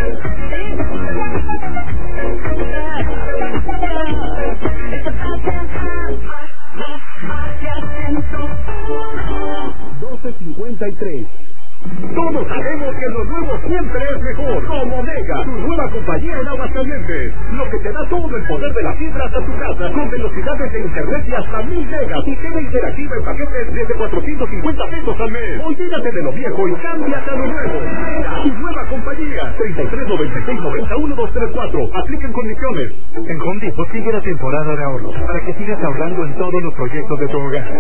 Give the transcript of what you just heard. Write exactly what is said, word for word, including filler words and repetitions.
doce cincuenta y tres. Todos sabemos que lo nuevo siempre es mejor. Como Mega, tu nueva compañía en Aguascalientes. Lo que te da todo el poder de la fibra hasta tu casa, con velocidades de internet y hasta mil megas. Y tele interactiva en paquetes desde cuatrocientos cincuenta pesos al mes. Olvídate de lo viejo y cámbiate a lo nuevo. Mega, tu nueva compañía. treinta y tres noventa y seis noventa y uno doscientos treinta y cuatro. Apliquen condiciones. En Home Depot sigue la temporada de ahorro, para que sigas ahorrando en todos los proyectos de tu hogar.